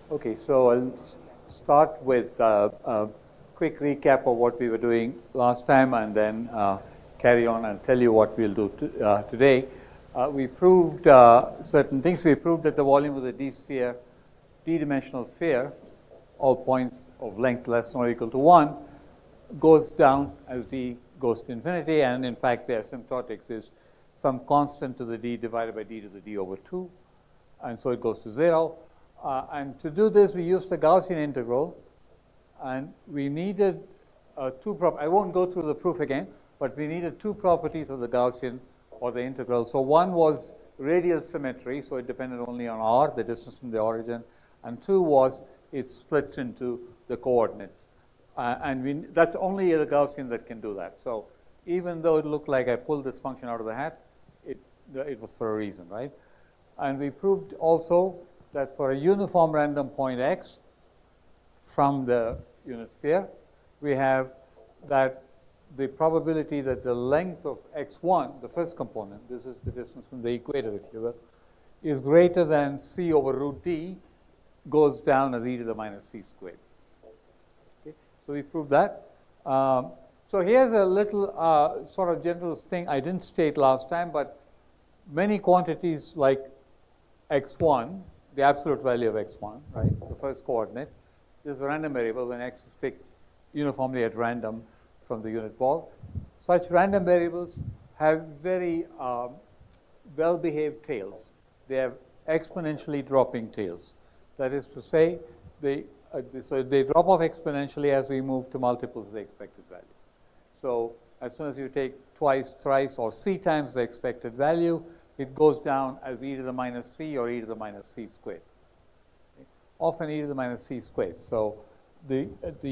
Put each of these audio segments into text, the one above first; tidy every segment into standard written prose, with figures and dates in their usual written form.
Okay, so I'll start with a quick recap of what we were doing last time and then carry on and tell you what we'll do today. We proved certain things. We proved that the volume of the d-sphere, d-dimensional sphere, all points of length less than or equal to 1, goes down as d goes to infinity, and in fact the asymptotics is some constant to the d divided by d to the d over 2, and so it goes to 0. And to do this, we used the Gaussian integral, and we needed two I won't go through the proof again, but we needed two properties of the Gaussian or the integral. So one was radial symmetry, so it depended only on r, the distance from the origin, and two was it splits into the coordinates. That's only the Gaussian that can do that. So even though it looked like I pulled this function out of the hat, it was for a reason, right? And we proved also that for a uniform random point x from the unit sphere, we have that the probability that the length of x1, the first component, this is the distance from the equator, if you will, is greater than c over root d, goes down as e to the minus c squared. Okay? So we proved that. So here's a little sort of general thing I didn't state last time, but many quantities like x1, the absolute value of x1, right, the first coordinate, is a random variable when x is picked uniformly at random from the unit ball. Such random variables have very well-behaved tails. They have exponentially dropping tails. That is to say, so they drop off exponentially as we move to multiples of the expected value. So as soon as you take twice, thrice, or c times the expected value, it goes down as e to the minus c or e to the minus c squared. Okay? Often e to the minus c squared. So the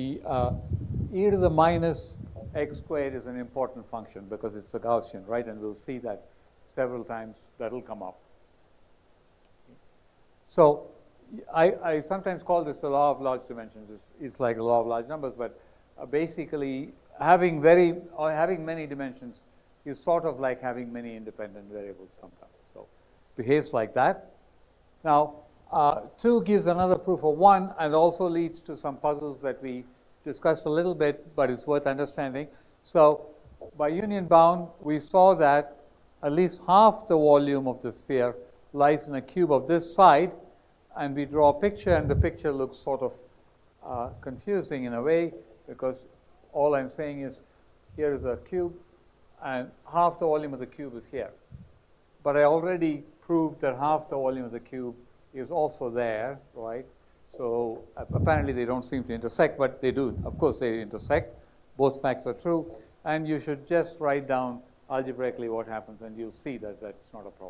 e to the minus x squared is an important function because it's a Gaussian, right? And we'll see that several times. That'll come up. Okay? So I sometimes call this the law of large dimensions. It's like a law of large numbers, but basically having many dimensions is sort of like having many independent variables sometimes. So it behaves like that. Now, 2 gives another proof of 1 and also leads to some puzzles that we discussed a little bit, but it's worth understanding. So by union bound, we saw that at least half the volume of the sphere lies in a cube of this side, and we draw a picture, and the picture looks sort of confusing in a way, because all I'm saying is here is a cube, and half the volume of the cube is here. But I already proved that half the volume of the cube is also there, right? So apparently they don't seem to intersect, but they do. Of course they intersect. Both facts are true. And you should just write down algebraically what happens, and you'll see that that's not a problem.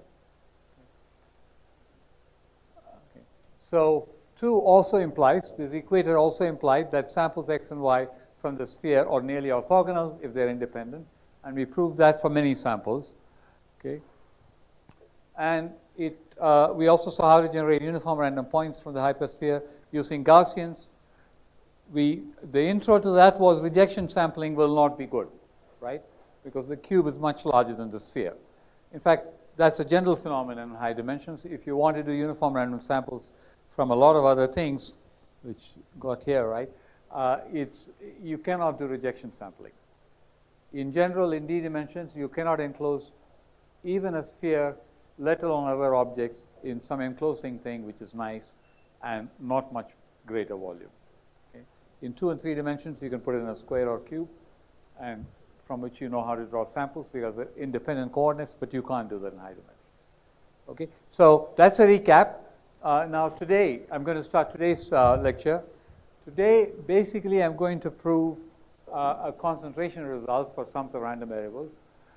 Okay. So 2 also implies, this equator also implied that samples x and y from the sphere are nearly orthogonal if they're independent. And we proved that for many samples. Okay. And we also saw how to generate uniform random points from the hypersphere using Gaussians. The intro to that was rejection sampling will not be good, right? Because the cube is much larger than the sphere. In fact, that's a general phenomenon in high dimensions. If you want to do uniform random samples from a lot of other things, which got here, right, you cannot do rejection sampling. In general, in d dimensions, you cannot enclose even a sphere, let alone other objects, in some enclosing thing which is nice and not much greater volume. Okay? In 2 and 3 dimensions, you can put it in a square or cube, and from which you know how to draw samples because they're independent coordinates, but you can't do that in high dimensions. Okay? So that's a recap. Now today, I'm going to start today's lecture. Today, basically, I'm going to prove a concentration results for sums of random variables.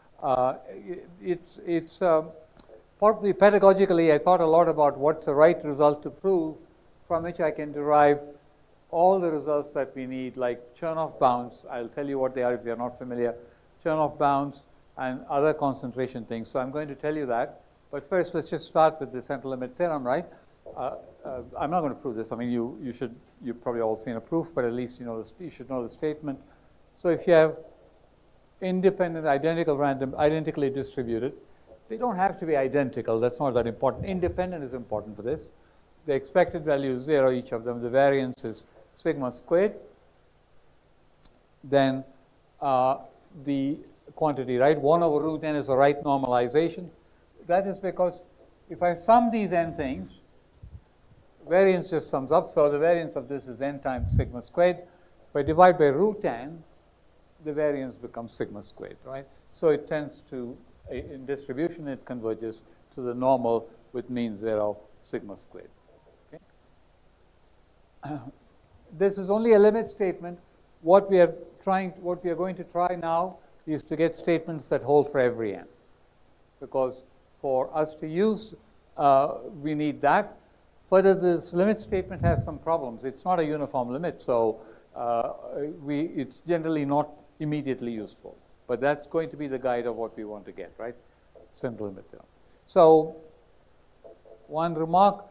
It's probably pedagogically, I thought a lot about what's the right result to prove, from which I can derive all the results that we need, like Chernoff bounds. I'll tell you what they are if you're not familiar. Chernoff bounds and other concentration things. So I'm going to tell you that. But first, let's just start with the central limit theorem, right? I'm not going to prove this. I mean, you've probably all seen a proof, but at least you should know the statement. So if you have independent, identical, random, identically distributed, they don't have to be identical. That's not that important. Independent is important for this. the expected value is 0, each of them, the variance is sigma squared, then the quantity, right, 1 over root n is the right normalization. That is because if I sum these n things, variance just sums up, so the variance of this is n times sigma squared. If I divide by root n, the variance becomes sigma squared, right? So it tends to, in distribution, it converges to the normal with mean 0 sigma squared. Okay? This is only a limit statement. What we are going to try now is to get statements that hold for every n, because for us to use, we need that. Further, this limit statement has some problems. It's not a uniform limit, so it's generally not immediately useful. But that's going to be the guide of what we want to get, right? Central limit theorem. So, one remark,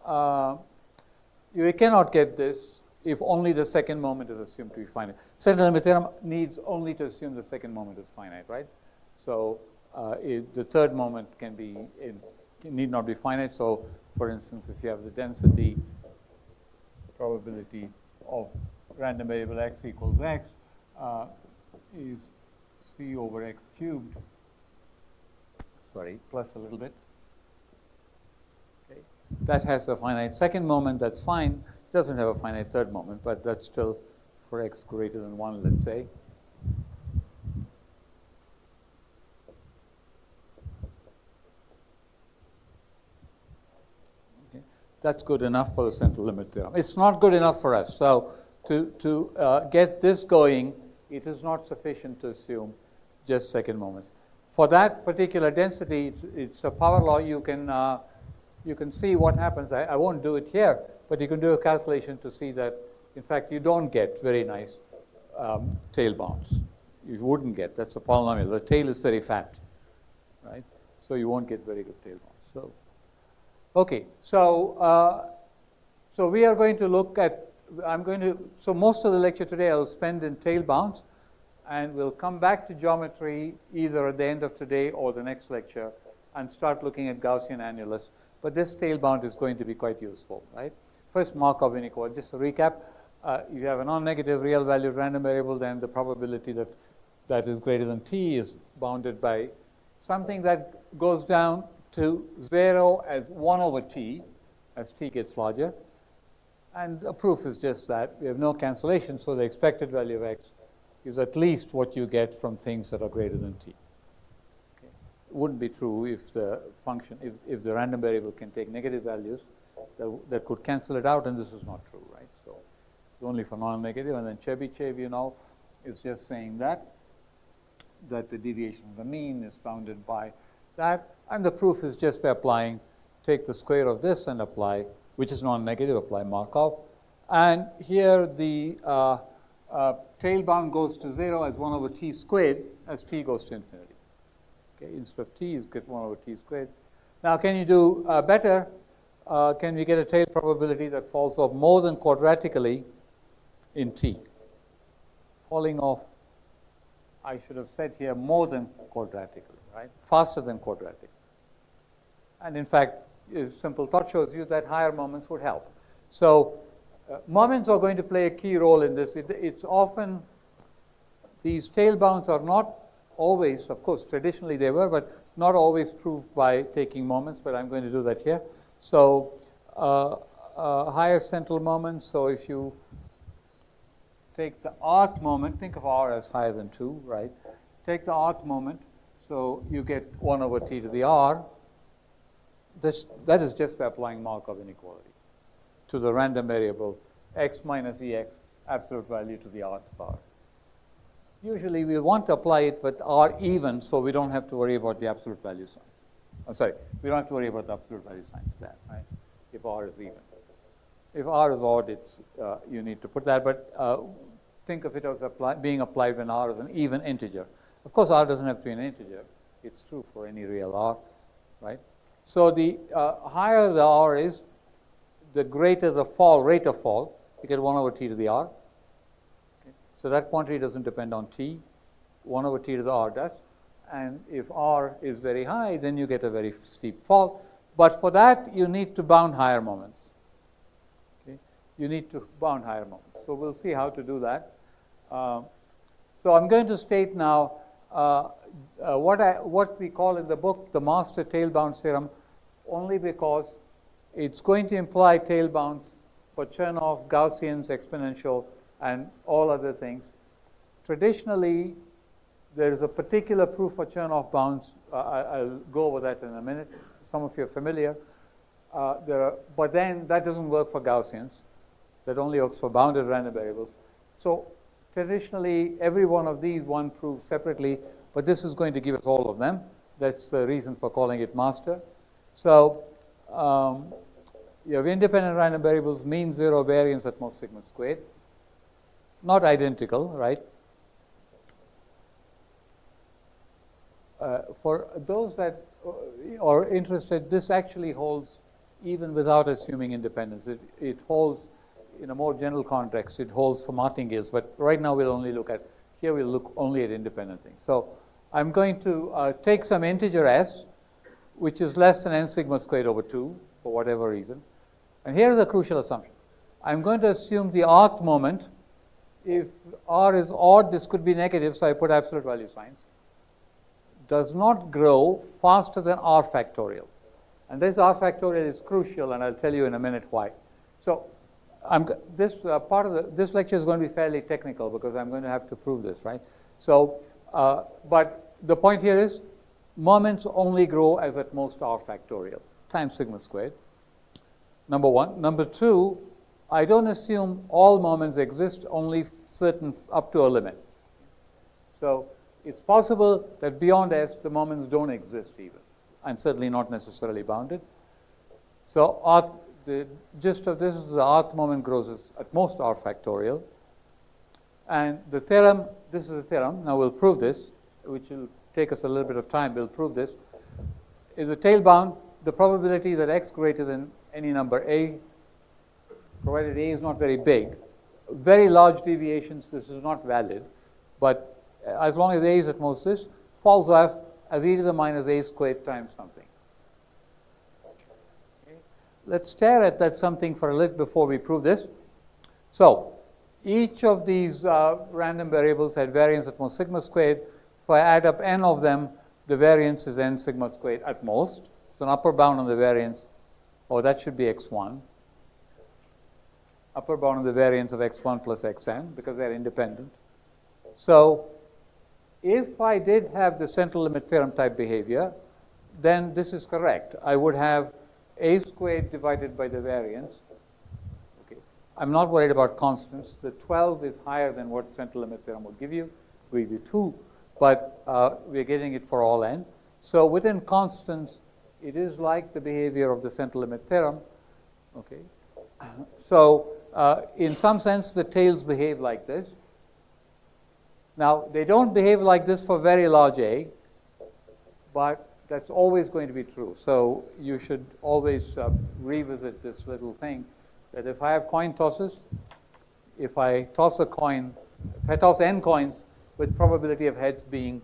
you cannot get this if only the second moment is assumed to be finite. Central limit theorem needs only to assume the second moment is finite, right? So, the third moment need not be finite. So, for instance, if you have the density, the probability of random variable x equals x is c over x cubed, plus a little bit. Okay. That has a finite second moment, that's fine. It doesn't have a finite third moment, but that's still for x greater than 1, let's say. Okay. That's good enough for the central limit theorem. It's not good enough for us. So to get this going, it is not sufficient to assume just second moments. For that particular density, it's a power law. You can see what happens. I won't do it here, but you can do a calculation to see that, in fact, you don't get very nice tail bounds. You wouldn't get. That's a polynomial. The tail is very fat, right? So you won't get very good tail bounds. So, okay. So, so we are going to look at. So most of the lecture today I'll spend in tail bounds, and we'll come back to geometry either at the end of today or the next lecture and start looking at Gaussian annulus. But this tail bound is going to be quite useful, right? First, Markov inequality. Just a recap. You have a non-negative real valued random variable, then the probability that is greater than t is bounded by something that goes down to 0 as 1 over t as t gets larger. And the proof is just that. We have no cancellation, so the expected value of x is at least what you get from things that are greater than t. Okay. It wouldn't be true if the function, if the random variable can take negative values, that could cancel it out, and this is not true, right? So it's only for non-negative, and then Chebyshev, you know, is just saying that the deviation of the mean is bounded by that, and the proof is just by applying, take the square of this and apply, which is non-negative, apply Markov. And here the tail bound goes to 0 as 1 over t squared as t goes to infinity. Okay, instead of t, you get 1 over t squared. Now, can you do better? Can we get a tail probability that falls off more than quadratically in t? Falling off, I should have said here, more than quadratically, right? Faster than quadratic. And in fact, a simple thought shows you that higher moments would help. So moments are going to play a key role in this. It's often, these tail bounds are not always, of course, traditionally they were, but not always proved by taking moments, but I'm going to do that here. So higher central moments, so if you take the arc moment, think of r as higher than 2, right? Take the arc moment, so you get 1 over t to the r. That is just by applying Markov inequality to the random variable x minus ex, absolute value to the rth power. Usually we want to apply it with r even, so we don't have to worry about the absolute value signs. I'm sorry, we don't have to worry about the absolute value signs there, right? If r is even. If r is odd, it's, you need to put that, but think of it as being applied when r is an even integer. Of course, r doesn't have to be an integer. It's true for any real r, right? So the higher the r is, the greater the fall, rate of fall. You get 1 over t to the r. Okay. So that quantity doesn't depend on t. 1 over t to the r does. And if r is very high, then you get a very steep fall. But for that, you need to bound higher moments. you need to bound higher moments. So we'll see how to do that. So I'm going to state now what we call in the book the master tail bounds theorem, only because it's going to imply tail bounds for Chernoff, Gaussians, exponential, and all other things. Traditionally, there is a particular proof for Chernoff bounds. I'll go over that in a minute. Some of you are familiar. But then that doesn't work for Gaussians. That only works for bounded random variables. So traditionally, every one of these one proves separately, but this is going to give us all of them. That's the reason for calling it master. So you have independent random variables, mean zero, variance at most sigma squared. Not identical, right? For those that are interested, this actually holds even without assuming independence. It holds in a more general context. It holds for martingales, but right now we'll only look at, here we'll look only at independent things. So I'm going to take some integer s, which is less than n sigma squared over 2 for whatever reason. And here is the crucial assumption. I'm going to assume the rth moment. If r is odd, this could be negative, so I put absolute value signs. Does not grow faster than r factorial. And this r factorial is crucial, and I'll tell you in a minute why. So this lecture is going to be fairly technical because I'm going to have to prove this, right? So, but the point here is moments only grow as at most r factorial times sigma squared. Number one. Number two, I don't assume all moments exist, only certain up to a limit. So it's possible that beyond s, the moments don't exist even, and certainly not necessarily bounded. So the gist of this is the rth moment grows at most r factorial. And the theorem, this is the theorem, now we'll prove this, which will take us a little bit of time, we'll prove this, is a tail bound, the probability that x greater than any number a, provided a is not very big, very large deviations, this is not valid, but as long as a is at most this, falls off as e to the minus a squared times something. Okay. Let's stare at that something for a little before we prove this. So each of these random variables had variance at most sigma squared. If I add up n of them, the variance is n sigma squared at most. It's an upper bound on the variance. Oh, that should be x1. Upper bound on the variance of x1 plus xn, because they're independent. So if I did have the central limit theorem type behavior, then this is correct. I would have a squared divided by the variance. Okay. I'm not worried about constants. The 12 is higher than what central limit theorem would give you. We give you 2, but we're getting it for all n. So within constants, it is like the behavior of the central limit theorem. Okay. So in some sense, the tails behave like this. Now, they don't behave like this for very large a, but that's always going to be true. So you should always revisit this little thing, that if I have coin tosses, if I toss a coin, if I toss n coins with probability of heads being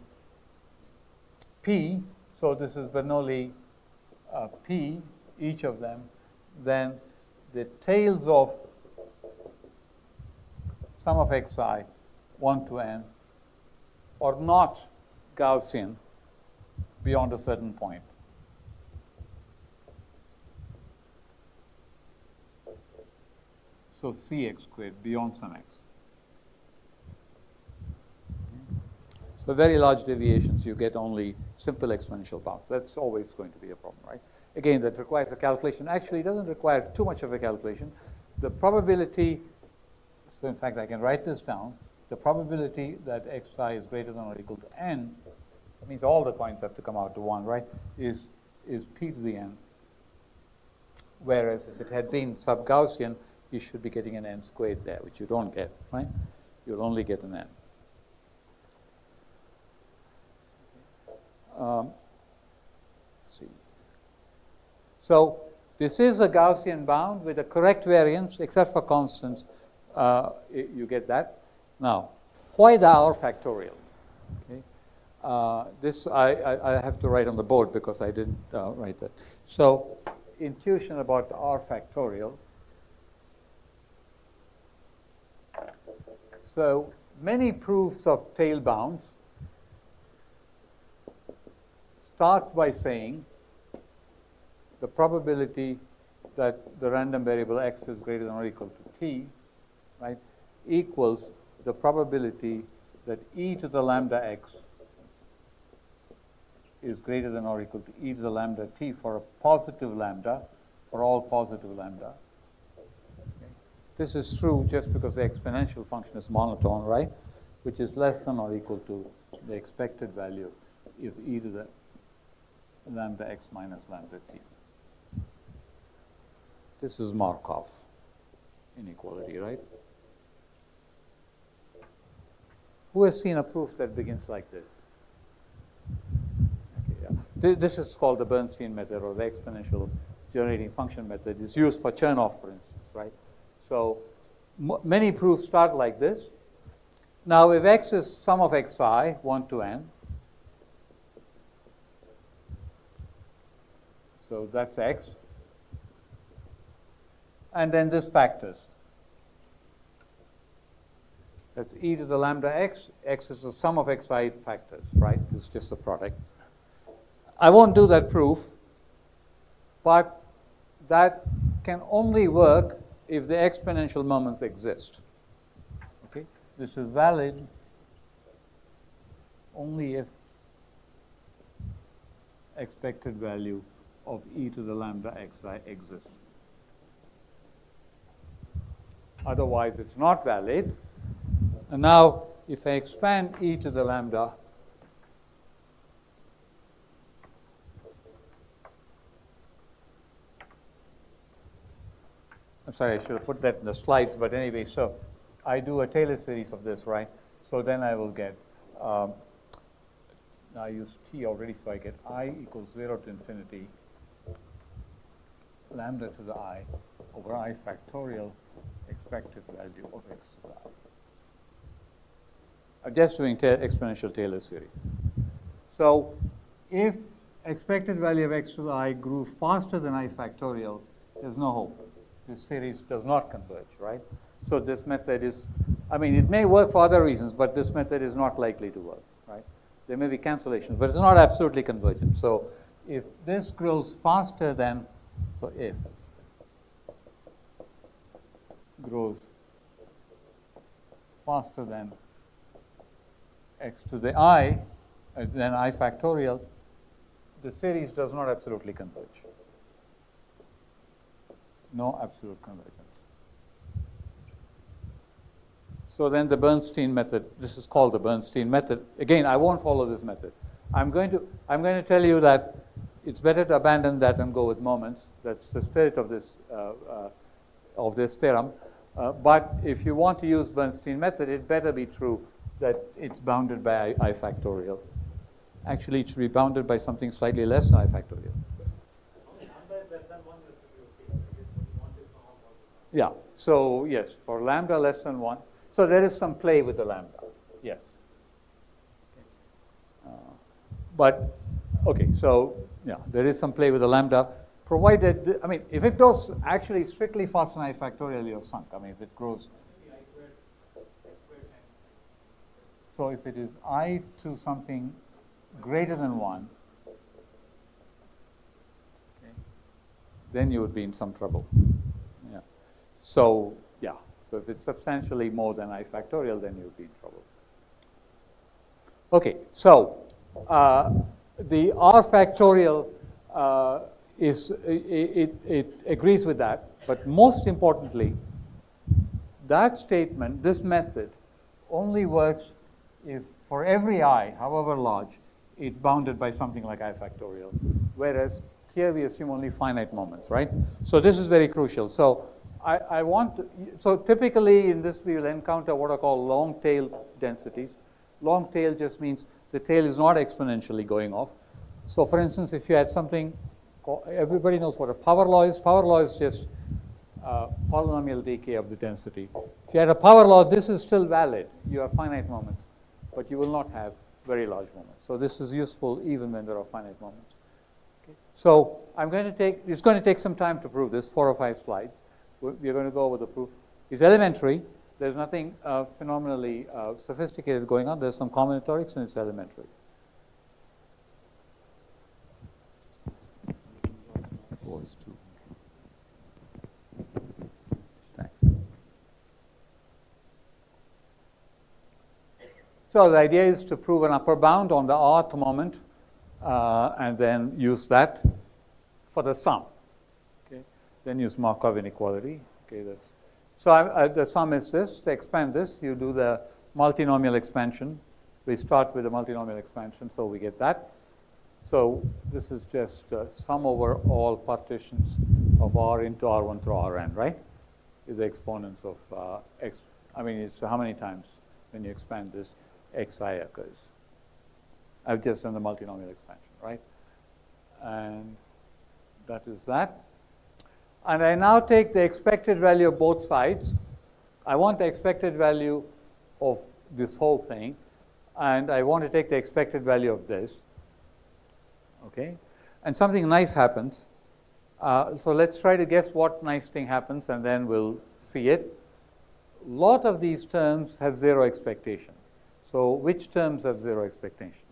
p, so this is Bernoulli p, each of them, then the tails of sum of xi, 1 to n, are not Gaussian beyond a certain point. So cx squared beyond some x. So very large deviations, you get only simple exponential bounds. That's always going to be a problem, right? Again, that requires a calculation. Actually, it doesn't require too much of a calculation. The probability, so in fact, I can write this down. The probability that xi is greater than or equal to n, means all the coins have to come out to 1, right, is p to the n. Whereas if it had been sub-Gaussian, you should be getting an n squared there, which you don't get, right? You'll only get an n. Let's see. So this is a Gaussian bound with a correct variance, except for constants. You get that. Now, why the r factorial? Okay. This I have to write on the board because I didn't write that. So intuition about the r factorial. So many proofs of tail bounds start by saying the probability that the random variable x is greater than or equal to t, right, equals the probability that e to the lambda x is greater than or equal to e to the lambda t for a positive lambda, for all positive lambda. Okay. This is true just because the exponential function is monotone, right, which is less than or equal to the expected value of e to the lambda x minus lambda t. This is Markov inequality, right? Who has seen a proof that begins like this? Okay, yeah. This is called the Bernstein method, or the exponential generating function method. It's used for Chernoff, for instance, right? So many proofs start like this. Now, if x is sum of xi, 1 to n, so that's x, and then this factors. That's e to the lambda x. X is the sum of xi factors, right? It's just a product. I won't do that proof, but that can only work if the exponential moments exist. Okay? This is valid only if expected value of e to the lambda xi exists. Otherwise, it's not valid. And now, if I expand e to the lambda, I'm sorry, I should have put that in the slides, but anyway, so I do a Taylor series of this, right? So then I will get, now I use t already, so I get I equals 0 to infinity, lambda to the I over I factorial expected value of x to the I. I'm just doing exponential Taylor series. So if expected value of x to the I grew faster than I factorial, there's no hope. This series does not converge, right? So this method is, I mean, it may work for other reasons, but this method is not likely to work, right? There may be cancellations, but it's not absolutely convergent. So if this grows faster than, so if grows faster than x to the I, then I factorial, the series does not absolutely converge. No absolute convergence. So then the Bernstein method, this is called the Bernstein method. Again, I won't follow this method. I'm going to tell you that it's better to abandon that and go with moments. That's the spirit of this theorem. But if you want to use Bernstein method, it better be true that it's bounded by I factorial. Actually, it should be bounded by something slightly less than I factorial. Yeah, so yes, for lambda less than 1. So there is some play with the lambda, yes. But, okay, so yeah, there is some play with the lambda, provided, I mean, if it goes actually strictly faster than I factorial, you're sunk. I mean, if it grows. So if it is I to something greater than 1, okay, then you would be in some trouble. Yeah. So, yeah. So if it's substantially more than I factorial, then you would be in trouble. Okay. So the R factorial it agrees with that. But most importantly, that statement, this method, only works if for every I, however large, it's bounded by something like I factorial. Whereas here we assume only finite moments, right? So this is very crucial. So I want to, so typically in this we will encounter what are called long tail densities. Long tail just means the tail is not exponentially going off. So for instance, if you had something, everybody knows what a power law is. Power law is just polynomial decay of the density. If you had a power law, this is still valid. You have finite moments, but you will not have very large moments. So this is useful even when there are finite moments. Okay. So it's going to take some time to prove this, 4 or 5 slides. We're going to go over the proof. It's elementary. There's nothing phenomenally sophisticated going on. There's some combinatorics and it's elementary. Was two. Thanks. So the idea is to prove an upper bound on the rth moment and then use that for the sum. Okay. Then use Markov inequality. Okay, so the sum is this. To expand this, you do the multinomial expansion. We start with the multinomial expansion, so we get that. So this is just sum over all partitions of R into R1 through Rn, right? Is the exponents of x. I mean, it's how many times when you expand this xi occurs. I've just done the multinomial expansion, right? And that is that. And I now take the expected value of both sides. I want the expected value of this whole thing, and I want to take the expected value of this. Okay, and something nice happens. So let's try to guess what nice thing happens, and then we'll see it. A lot of these terms have zero expectation. So which terms have zero expectation?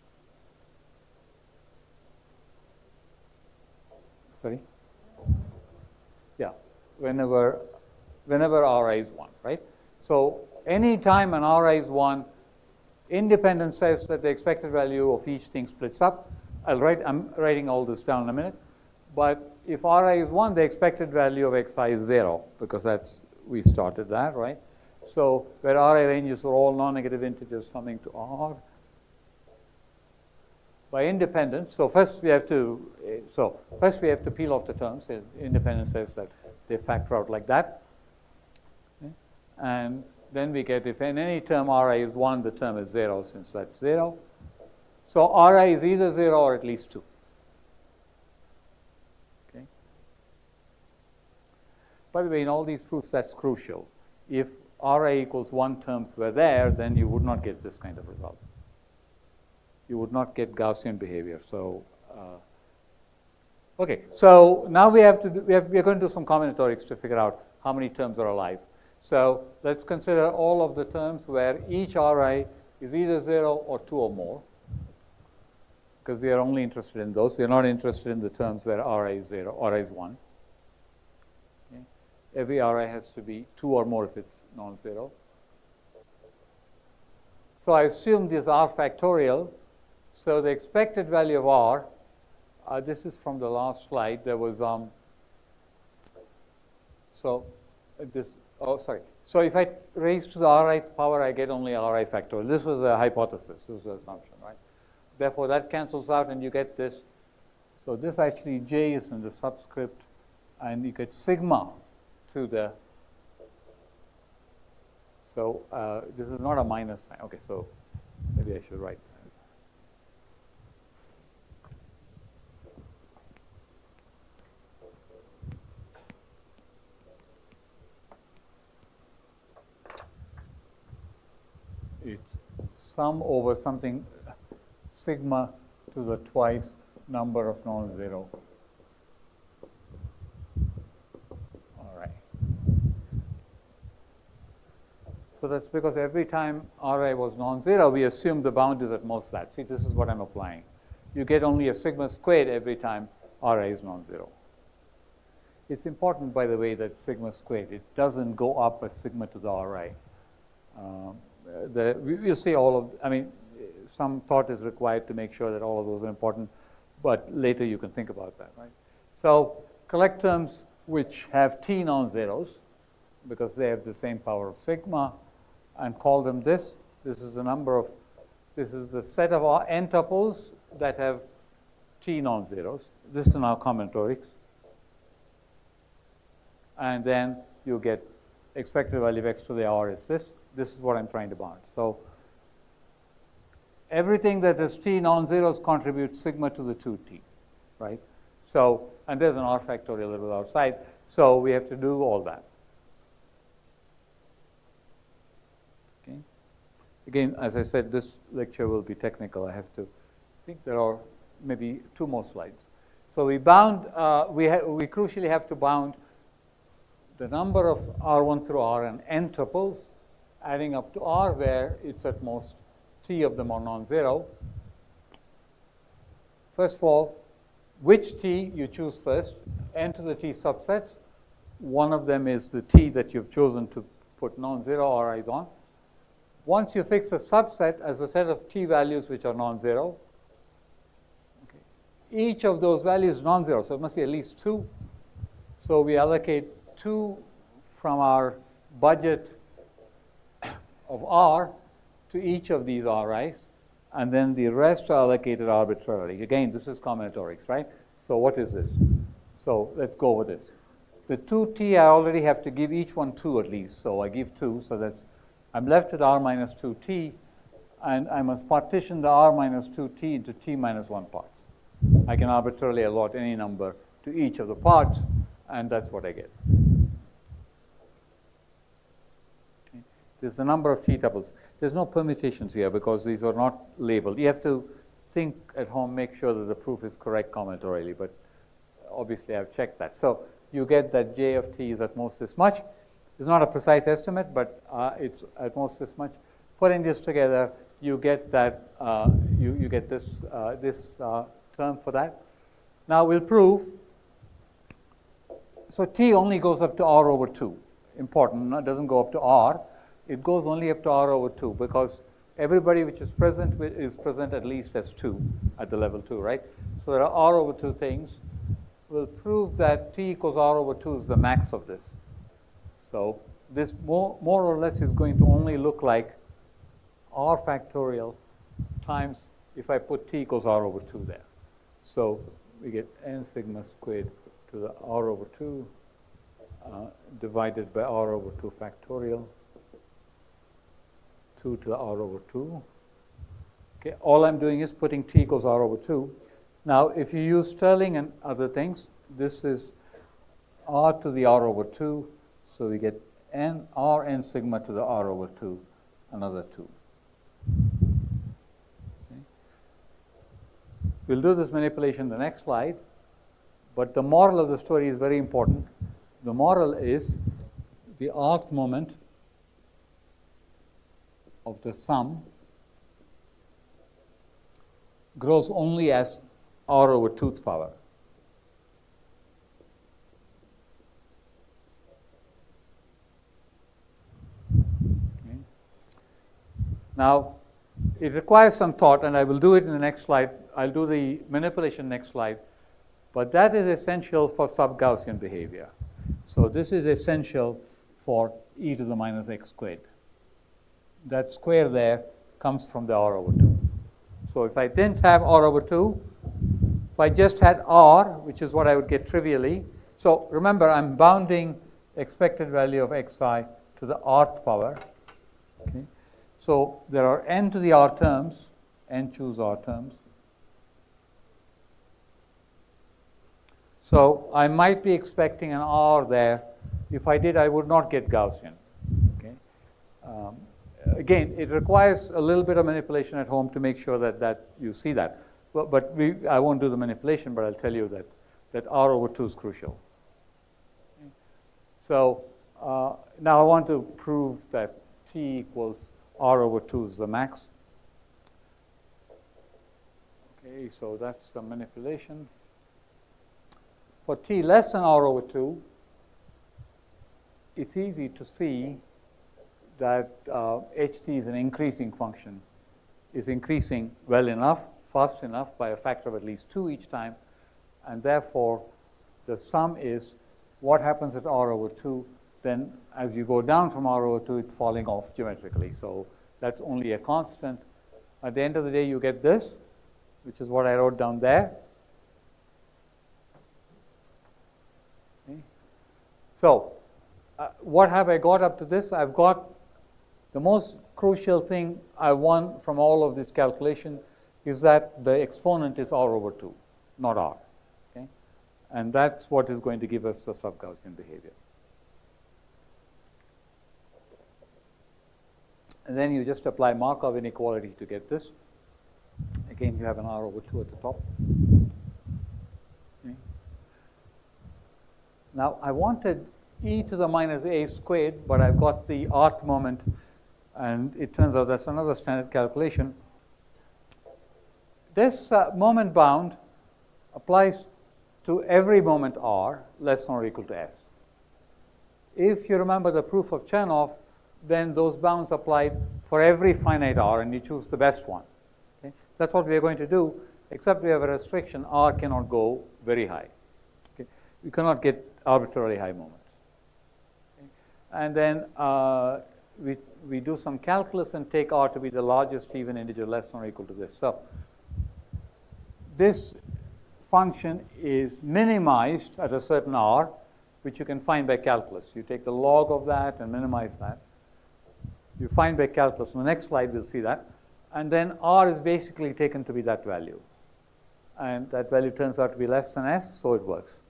Sorry? Yeah, whenever Ri is 1, right? So any time an Ri is 1, independent says that the expected value of each thing splits up. I'm writing all this down in a minute. But if Ri is 1, the expected value of xi is 0, because we started that, right? So where Ri ranges are all non-negative integers summing to R. By independence, so first we have to peel off the terms. Independence says that they factor out like that. Okay? And then we get, if in any term Ri is 1, the term is 0, since that's 0. So Ri is either 0 or at least 2. Okay. By the way, in all these proofs, that's crucial. If Ri equals 1 terms were there, then you would not get this kind of result. You would not get Gaussian behavior. So, okay. So now we are going to do some combinatorics to figure out how many terms are alive. So let's consider all of the terms where each Ri is either 0 or 2 or more, because we are only interested in those. We are not interested in the terms where Ri is 0, Ri is 1. Okay. Every Ri has to be 2 or more if it's non-zero. So I assume this R factorial. So the expected value of R, this is from the last slide. There was, so if I raise to the Rith power, I get only Ri factorial. This was a hypothesis. This was an assumption, right? Therefore, that cancels out, and you get this. So this actually, J is in the subscript, and you get sigma to the. So this is not a minus sign. Okay, so maybe I should write. It's sum over something, sigma to the twice number of non-zero. All right. So that's because every time Ri was non-zero, we assume the bound is at most that. See, this is what I'm applying. You get only a sigma squared every time Ri is non-zero. It's important, by the way, that sigma squared, it doesn't go up as sigma to the Ri. We'll see all of, I mean, some thought is required to make sure that all of those are important, but later you can think about that, right? So collect terms which have T non-zeros, because they have the same power of sigma, and call them this. This is the set of n tuples that have T non-zeros. This is now combinatorics. And then you get expected value of x to the R is this. This is what I'm trying to bound. So everything that is T non-zeros contributes sigma to the 2T, right? So, and there's an R factorial a little outside. So we have to do all that. Okay. Again, as I said, this lecture will be technical. I think there are maybe 2 more slides. So we bound, we crucially have to bound the number of R1 through Rn n tuples adding up to R, where it's at most T of them are non-zero. First of all, which T you choose first, n to the T subsets. One of them is the T that you've chosen to put non-zero Ri's on. Once you fix a subset as a set of T values which are non-zero, okay, each of those values is non-zero, so it must be at least 2. So we allocate 2 from our budget of R to each of these Ri's, and then the rest are allocated arbitrarily. Again, this is combinatorics, right? So what is this? So let's go with this. The 2T, I already have to give each one 2 at least, so I give 2, so that's, I'm left with R minus 2T, and I must partition the R minus 2T into T minus 1 parts. I can arbitrarily allot any number to each of the parts, and that's what I get. Okay. There's the number of T tuples. There's no permutations here because these are not labeled. You have to think at home, make sure that the proof is correct combinatorially, but obviously I've checked that. So you get that J of T is at most this much. It's not a precise estimate, but it's at most this much. Putting this together, you get that you get this term for that. Now we'll prove. So T only goes up to R over 2. Important. It doesn't go up to R. It goes only up to R over 2 because everybody which is present at least as 2 at the level 2, right? So there are R over 2 things. We'll prove that T equals R over 2 is the max of this. So this more or less is going to only look like R factorial times if I put T equals R over 2 there. So we get n sigma squared to the R over 2 divided by R over 2 factorial, 2 to the R over 2. Okay, all I'm doing is putting T equals R over 2. Now, if you use Stirling and other things, this is R to the R over 2. So we get n R n sigma to the R over 2, another 2. Okay. We'll do this manipulation in the next slide. But the moral of the story is very important. The moral is the rth moment of the sum grows only as R over 2th power. Okay. Now, it requires some thought, and I will do it in the next slide. I'll do the manipulation next slide. But that is essential for sub-Gaussian behavior. So this is essential for e to the minus x squared. That square there comes from the R over 2. So if I didn't have R over 2, if I just had R, which is what I would get trivially. So remember, I'm bounding expected value of xi to the rth power. Okay. So there are n to the r terms, n choose r terms. So I might be expecting an R there. If I did, I would not get Gaussian. Okay. Again, it requires a little bit of manipulation at home to make sure that you see that. But I won't do the manipulation, but I'll tell you that R over 2 is crucial. Okay. So now I want to prove that T equals R over 2 is the max. Okay, so that's the manipulation. For T less than R over 2, it's easy to see that ht is an increasing function, is increasing well enough, fast enough by a factor of at least 2 each time, and therefore the sum is what happens at R over 2, then as you go down from R over 2, it's falling off geometrically. So that's only a constant. At the end of the day, you get this, which is what I wrote down there. Okay. So what have I got up to this? I've got the most crucial thing I won from all of this calculation is that the exponent is R over 2, not R. Okay? And that's what is going to give us the sub-Gaussian behavior. And then you just apply Markov inequality to get this. Again, you have an R over 2 at the top. Okay. Now, I wanted e to the minus a squared, but I've got the rth moment, and it turns out that's another standard calculation. This moment bound applies to every moment r less than or equal to s. If you remember the proof of Chernoff, then those bounds applied for every finite r, and you choose the best one. Okay? That's what we are going to do, except we have a restriction. R cannot go very high. Okay? You cannot get arbitrarily high moments. Okay? And then we do some calculus and take r to be the largest even integer less than or equal to this. So this function is minimized at a certain r, which you can find by calculus. You take the log of that and minimize that. You find by calculus. On the next slide, we'll see that. And then r is basically taken to be that value. And that value turns out to be less than s, so it works.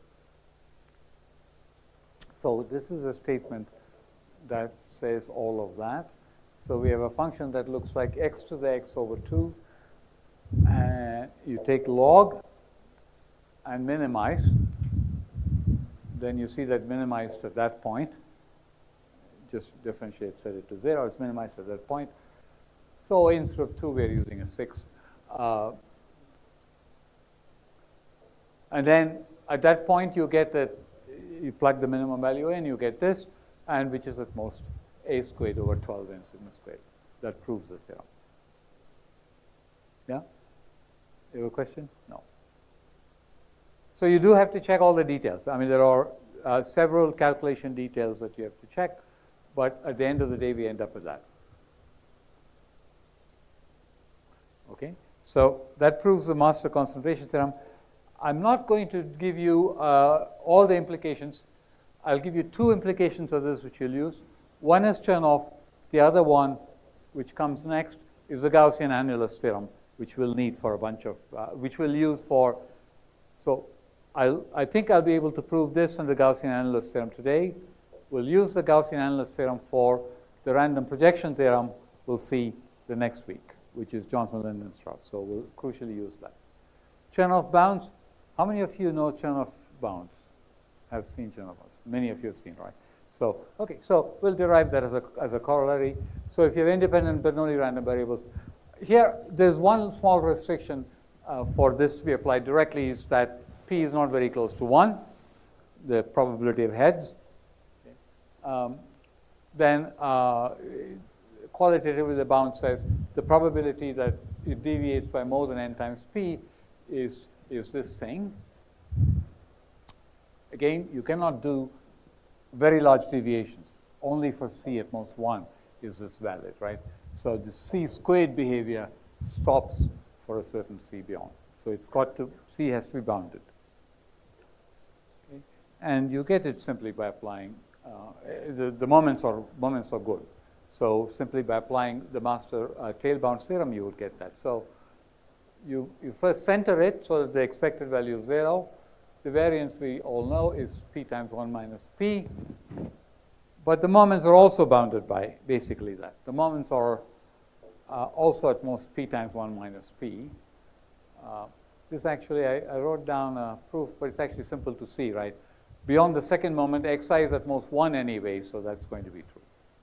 So this is a statement that says all of that. So we have a function that looks like x to the x over 2. And you take log and minimize. Then you see that minimized at that point. Just differentiate, set it to 0. It's minimized at that point. So instead of 2, we're using a 6. And then at that point, you get that you plug the minimum value in, you get this, and which is at most a squared over 12 n sigma squared. That proves the theorem. Yeah? You have a question? No. So you do have to check all the details. I mean, there are several calculation details that you have to check, but at the end of the day, we end up with that. Okay? So that proves the master concentration theorem. I'm not going to give you all the implications. I'll give you 2 implications of this which you'll use. One is Chernoff. The other one, which comes next, is the Gaussian annulus theorem, which we'll need for a bunch of, which we'll use for. So I think I'll be able to prove this and the Gaussian annulus theorem today. We'll use the Gaussian annulus theorem for the random projection theorem. We'll see the next week, which is Johnson, Lind, and Strauss. So we'll crucially use that. Chernoff bounds. How many of you know Chernoff bounds? Have seen Chernoff bounds? Many of you have seen, right? So, okay, so we'll derive that as a corollary. So if you have independent Bernoulli random variables, here there's one small restriction for this to be applied directly is that p is not very close to 1, the probability of heads. Then qualitatively the bound says the probability that it deviates by more than n times p is this thing. Again, you cannot do very large deviations. Only for c at most 1 is this valid, right? So the c squared behavior stops for a certain c beyond. So it's got to, c has to be bounded. Okay? And you get it simply by applying, the moments are good. So simply by applying the master tail bound theorem, you would get that. So you first center it so that the expected value is 0. The variance we all know is p times 1 minus p. But the moments are also bounded by basically that. The moments are also at most p times 1 minus p. This actually, I wrote down a proof, but it's actually simple to see, right? Beyond the second moment, xi is at most 1 anyway, so that's going to be true.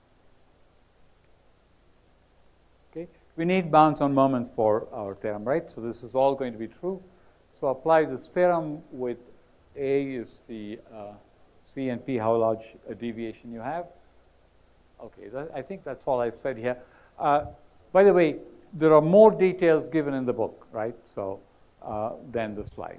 Okay? We need bounds on moments for our theorem, right? So this is all going to be true. So apply this theorem with A is the C and P, how large a deviation you have. Okay, I think that's all I've said here. By the way, there are more details given in the book, right? So than the slide.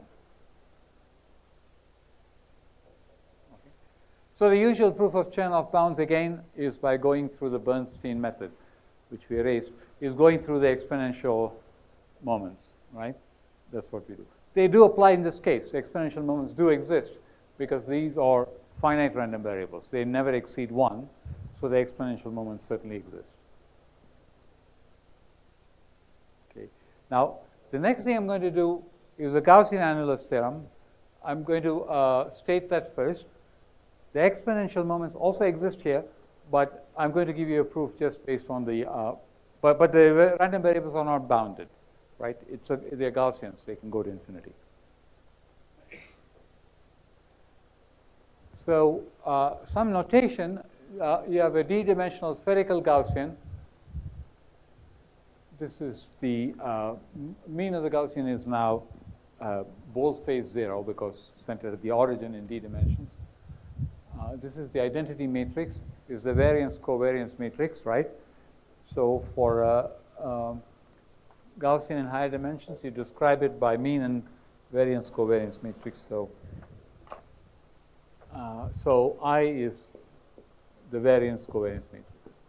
Okay. So the usual proof of Chernoff bounds again is by going through the Bernstein method, which we erased, is going through the exponential moments, right? That's what we do. They do apply in this case. Exponential moments do exist because these are finite random variables. They never exceed 1, so the exponential moments certainly exist. Okay. Now, the next thing I'm going to do is the Gaussian annulus theorem. I'm going to state that first. The exponential moments also exist here, but I'm going to give you a proof just based on the, but the random variables are not bounded. Right? They're Gaussians. They can go to infinity. So some notation, you have a d-dimensional spherical Gaussian. This is the mean of the Gaussian is now both phase 0 because centered at the origin in d dimensions. This is the identity matrix, is the variance covariance matrix, right? So for Gaussian in higher dimensions, you describe it by mean and variance covariance matrix. So, so I is the variance covariance matrix.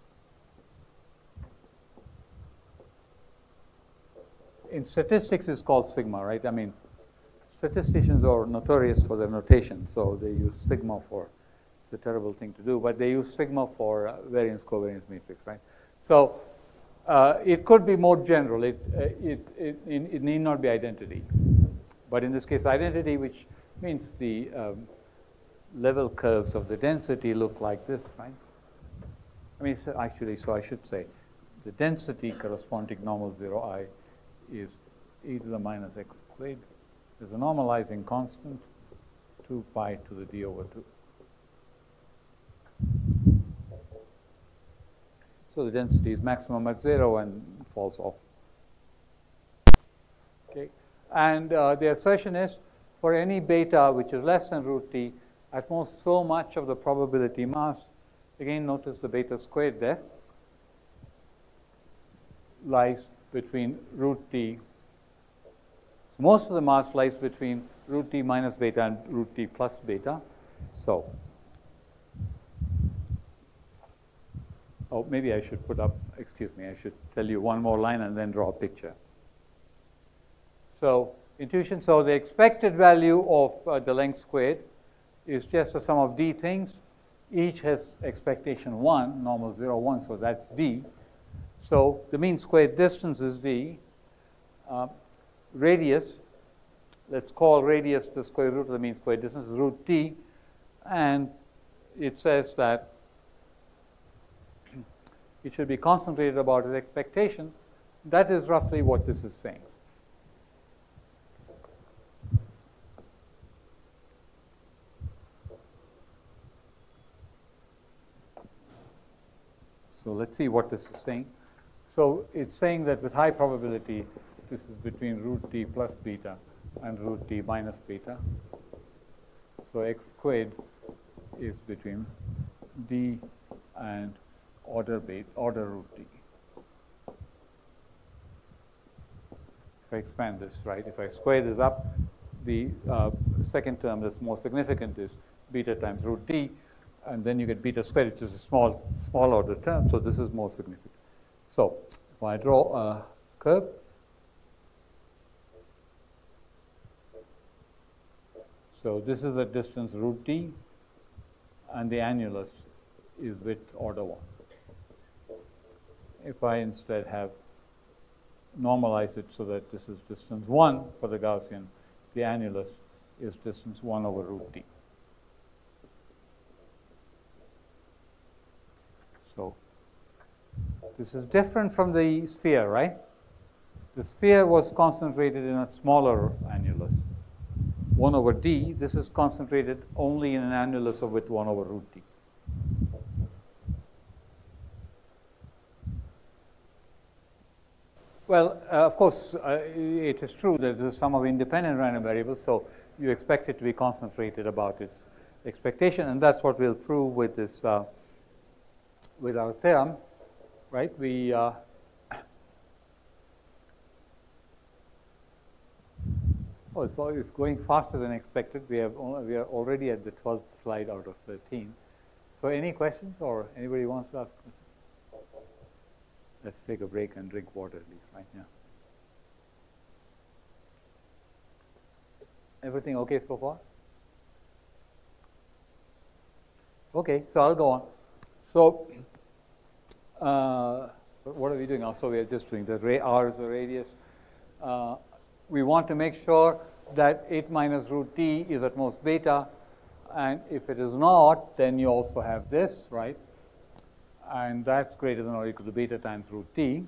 In statistics, it's called sigma, right? I mean, statisticians are notorious for their notation, so they use sigma for, it's a terrible thing to do, but they use sigma for variance covariance matrix, right? So it could be more general. It need not be identity. But in this case, identity, which means the level curves of the density look like this, right? I mean, so actually, so I should say, the density corresponding normal 0I is e to the minus x squared. There's a normalizing constant, 2 pi to the d over 2. So the density is maximum at 0 and falls off. Okay, and the assertion is for any beta which is less than root t, at most so much of the probability mass, again notice the beta squared there, lies between root t. So most of the mass lies between root t minus beta and root t plus beta. So, oh, maybe I should put up, excuse me, I should tell you one more line and then draw a picture. So, intuition, so the expected value of the length squared is just the sum of d things. Each has expectation 1, normal 0, 1, so that's d. So the mean squared distance is d. Radius, let's call radius the square root of the mean squared distance is root t. And it says that it should be concentrated about its expectation. That is roughly what this is saying. So let's see what this is saying. So it's saying that with high probability, this is between root t plus beta and root t minus beta. So x squared is between d and order root t. If I expand this, right, if I square this up, the second term that's more significant is beta times root t, and then you get beta squared, which is a small order term, so this is more significant. So if I draw a curve, so this is a distance root t, and the annulus is width order 1. If I instead have normalize it so that this is distance 1 for the Gaussian, the annulus is distance 1 over root t. So this is different from the sphere, right? The sphere was concentrated in a smaller annulus, 1 over d. This is concentrated only in an annulus of width 1 over root t. Well, of course, it is true that this is sum of independent random variables, so you expect it to be concentrated about its expectation, and that's what we'll prove with this, with our theorem, right? We oh, it's going faster than expected. We are already at the 12th slide out of 13. So, any questions, or anybody wants to ask questions? Let's take a break and drink water at least, right? Yeah. Everything okay so far? Okay, so I'll go on. So, what are we doing now? So we are just doing the r is the radius. We want to make sure that 8 minus root t is at most beta, and if it is not, then you also have this, right? And that's greater than or equal to beta times root t.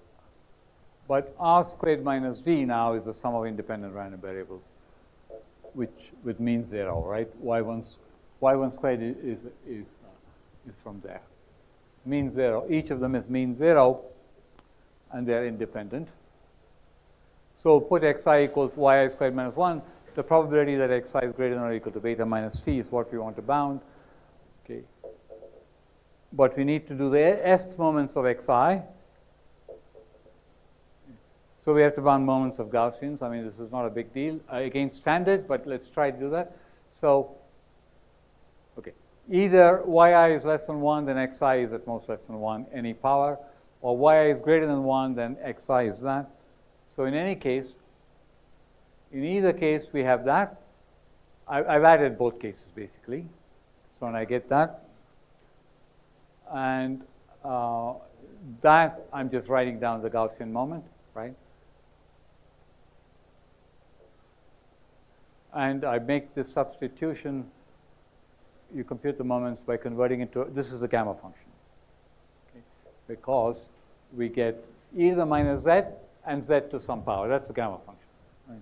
But r squared minus d now is the sum of independent random variables. which with mean 0, right? Y1 squared is from there. Mean 0. Each of them is mean 0, and they're independent. So put xi equals yi squared minus 1. The probability that xi is greater than or equal to beta minus t is what we want to bound. Okay. But we need to do the nth moments of xi. So we have to bound moments of Gaussians. I mean, this is not a big deal. Again, standard, but let's try to do that. So, okay. Either yi is less than 1, then xi is at most less than 1, any power. Or yi is greater than 1, then xi is that. So in any case, in either case, we have that. I've added both cases, basically. So when I get that, and that, I'm just writing down the Gaussian moment, right? And I make this substitution. You compute the moments by converting into, this is a gamma function. Okay? Because we get either minus z and z to some power. That's a gamma function. Right?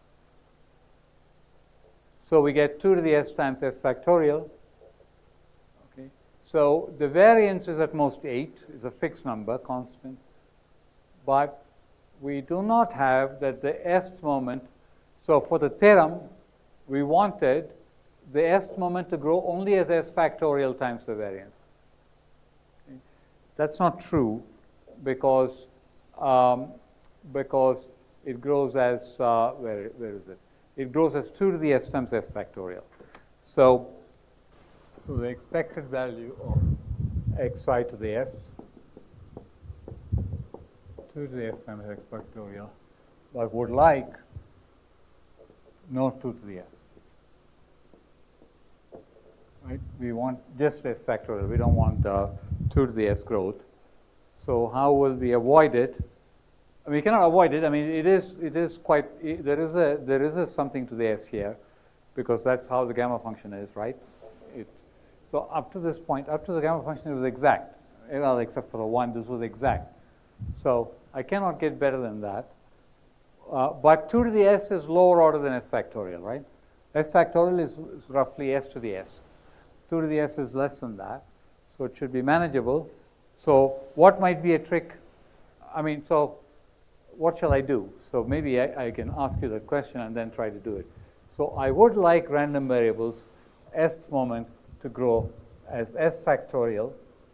So we get 2 to the s times s factorial. Okay? So the variance is at most 8. It's a fixed number, constant. But we do not have that the s moment. So for the theorem, we wanted the s moment to grow only as s factorial times the variance. Okay? That's not true because it grows as, where is it? It grows as 2 to the s times s factorial. So the expected value of xi to the s, 2 to the s times s factorial, but would like no 2 to the s. Right? We want just s factorial. We don't want 2 to the s growth. So how will we avoid it? I mean, we cannot avoid it. I mean, it is quite, there is a something to the s here, because that's how the gamma function is, right? So up to this point, up to the gamma function, it was exact. Well, except for the 1, this was exact. So I cannot get better than that. But 2 to the s is lower order than s factorial, right? S factorial is roughly s to the s. 2 to the s is less than that. So it should be manageable. So what might be a trick? I mean, so what shall I do? So maybe I can ask you that question and then try to do it. So I would like random variables, s moment, to grow as s factorial,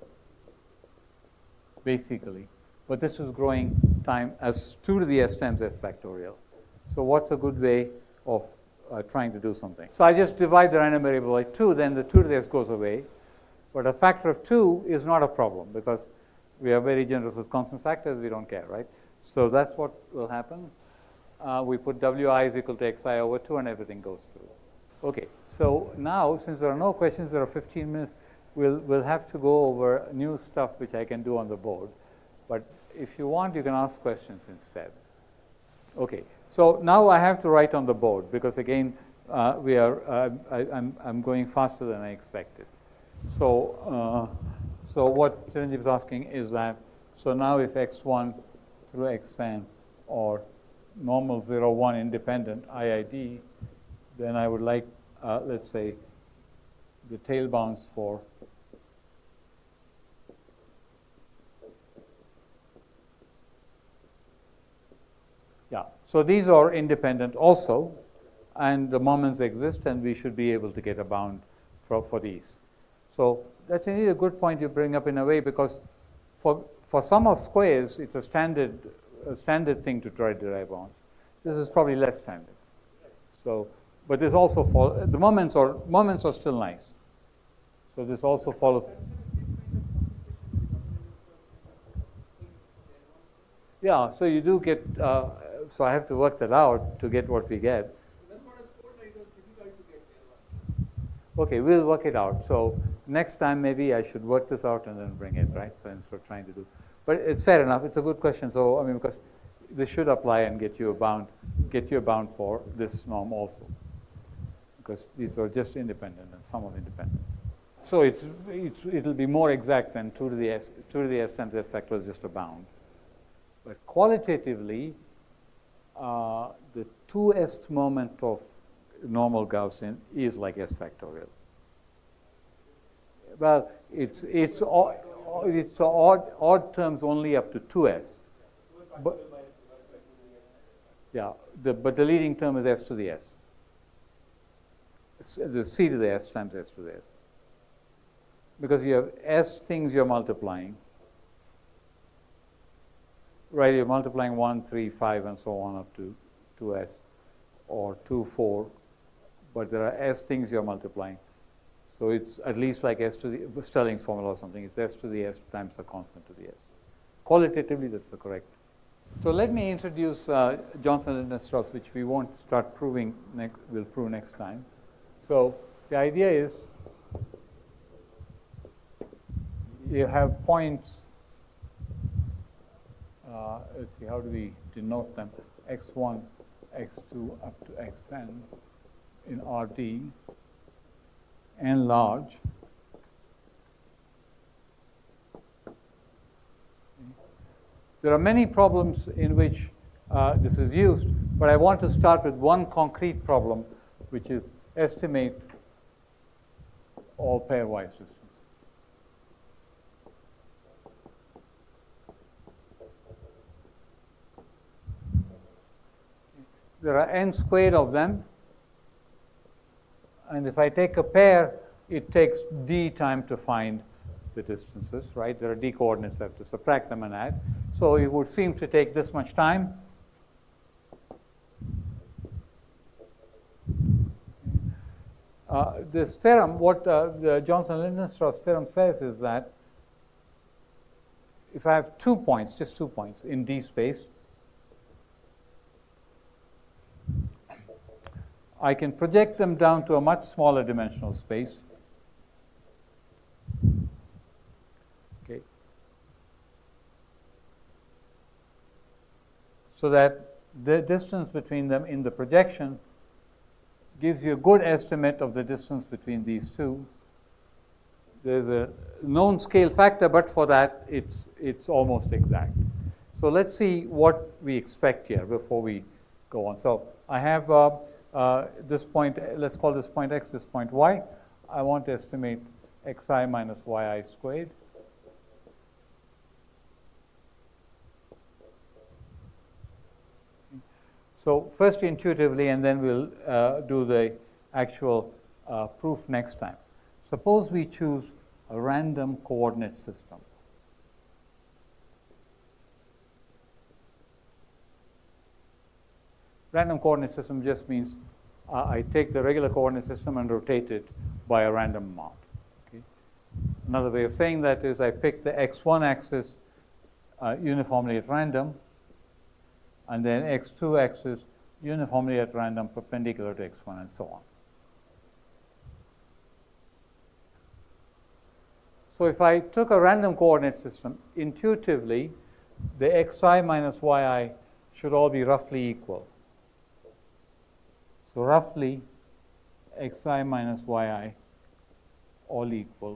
basically. But this is growing time as 2 to the s times s factorial. So what's a good way of trying to do something? So I just divide the random variable by 2, then the 2 to the s goes away. But a factor of 2 is not a problem because we are very generous with constant factors. We don't care, right? So that's what will happen. We put wi is equal to xi over 2, and everything goes through. OK, so now, since there are no questions, there are 15 minutes. We'll have to go over new stuff which I can do on the board. But if you want, you can ask questions instead. OK, so now I have to write on the board because, again, I'm going faster than I expected. So what Chiranjeev is asking is that, so now if x1 through xn or normal 0, 1 independent IID, then I would like, let's say, the tail bounds for so these are independent also, and the moments exist, and we should be able to get a bound for these. So that's indeed a good point you bring up in a way, because for sum of squares, it's a standard thing to try to derive bounds. This is probably less standard. So, but this also the moments are still nice. So this also follows. Yeah. So you do get. So I have to work that out to get what we get. That's what I was told that it was difficult to get there. Okay, we'll work it out. So next time maybe I should work this out and then bring it, right? So instead of trying to do, but it's fair enough. It's a good question. So I mean, because this should apply and get you a bound for this norm also, because these are just independent and sum of independence. So it'll be more exact than 2 to the s times s factorial is just a bound. But qualitatively, the 2th moment of normal Gaussian is like S factorial. Well, it's odd terms only up to 2s. But, yeah, but the leading term is s to the s. The c to the s times s to the s. Because you have s things you're multiplying. Right, you're multiplying 1, 3, 5, and so on up to 2s, or 2, 4. But there are s things you're multiplying. So it's at least like s to the Stirling's formula or something. It's s to the s times the constant to the s. Qualitatively, that's the correct. So let me introduce Johnson-Lindner-Strauss, which we won't start proving. We'll prove next time. So the idea is you have points. Let's see, how do we denote them? x1, x2, up to xn in Rd, n large. There are many problems in which this is used, but I want to start with one concrete problem, which is estimate all pairwise distances. There are n squared of them, and if I take a pair, it takes d time to find the distances, right? There are d coordinates, I have to subtract them and add. So it would seem to take this much time. This theorem, what the Johnson-Lindner-Strauss theorem says is that if I have 2 points, just 2 points in D space, I can project them down to a much smaller dimensional space. Okay. So that the distance between them in the projection gives you a good estimate of the distance between these two. There's a known scale factor, but for that, it's almost exact. So let's see what we expect here before we go on. So I have this point, let's call this point x, this point y. I want to estimate xi minus yi squared. So first intuitively, and then we'll do the actual proof next time. Suppose we choose a random coordinate system. Random coordinate system just means I take the regular coordinate system and rotate it by a random amount. Okay? Another way of saying that is I pick the x1 axis uniformly at random, and then x2 axis uniformly at random perpendicular to x1, and so on. So if I took a random coordinate system, intuitively, the xi minus yi should all be roughly equal. So roughly, xi minus yi all equal,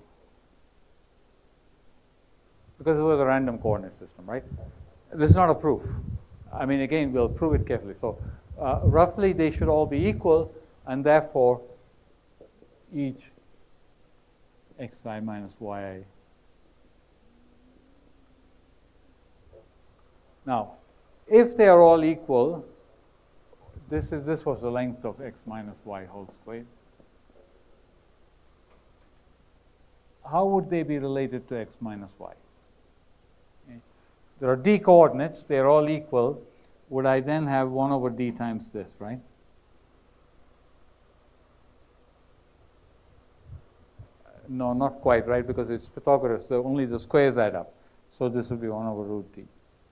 because it was a random coordinate system, right? This is not a proof. I mean, again, we'll prove it carefully. So roughly, they should all be equal, and therefore, each xi minus yi. Now, if they are all equal, this was the length of x minus y whole squared. How would they be related to x minus y? Okay. There are d coordinates. They are all equal. Would I then have 1 over d times this, right? No, not quite, right? Because it's Pythagoras, so only the squares add up. So this will be 1 over root d.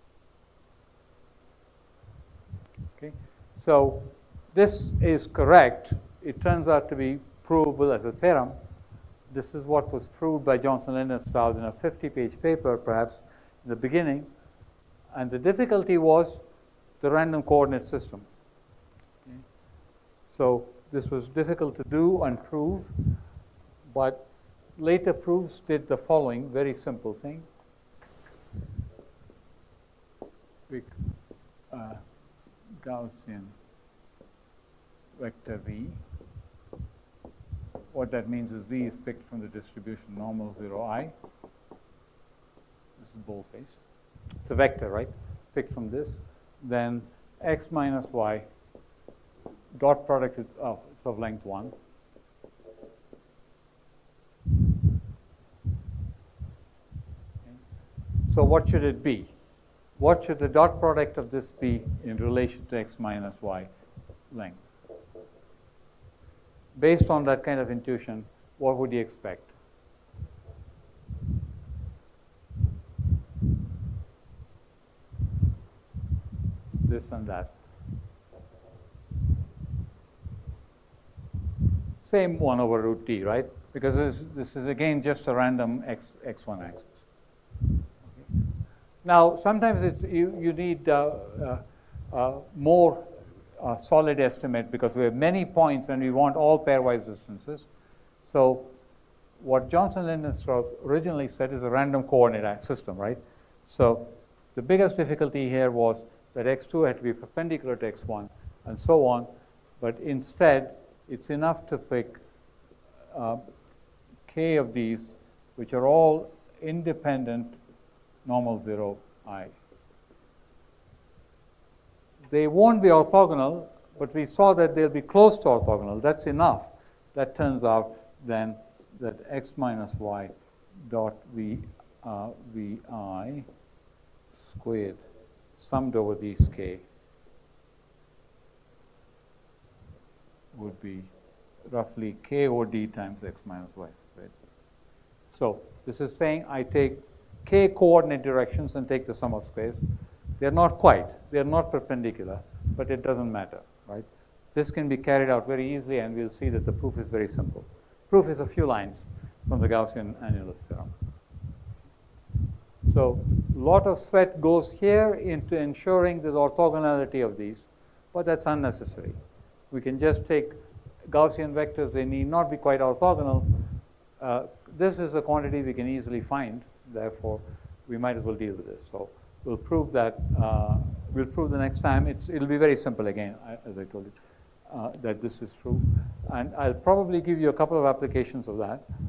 Okay. So this is correct. It turns out to be provable as a theorem. This is what was proved by Johnson-Lindner-Strauss in a 50-page paper, perhaps, in the beginning. And the difficulty was the random coordinate system. Okay. So this was difficult to do and prove, but later proofs did the following very simple thing. Gaussian, vector V. What that means is V is picked from the distribution normal 0I. This is boldface. It's a vector, right? Picked from this. Then x minus y dot product is it's of length 1. So what should it be? What should the dot product of this be in relation to x minus y length? Based on that kind of intuition, what would you expect? This and that. Same 1 over root t, right? Because this is again just a random x1 axis. Okay. Now, sometimes you need more solid estimate because we have many points and we want all pairwise distances. So what Johnson, Lind, and Strauss originally said is a random coordinate system, right? So the biggest difficulty here was that x2 had to be perpendicular to x1 and so on. But instead, it's enough to pick k of these, which are all independent normal 0I. They won't be orthogonal, but we saw that they'll be close to orthogonal. That's enough. That turns out then that x minus y dot vi squared summed over these k would be roughly k over d times x minus y squared. So this is saying I take k coordinate directions and take the sum of squares. They're not quite. They're not perpendicular, but it doesn't matter, right? This can be carried out very easily, and we'll see that the proof is very simple. Proof is a few lines from the Gaussian annulus theorem. So a lot of sweat goes here into ensuring the orthogonality of these, but that's unnecessary. We can just take Gaussian vectors. They need not be quite orthogonal. This is a quantity we can easily find. Therefore, we might as well deal with this. So we'll prove that. We'll prove the next time. It'll be very simple again, as I told you, that this is true. And I'll probably give you a couple of applications of that.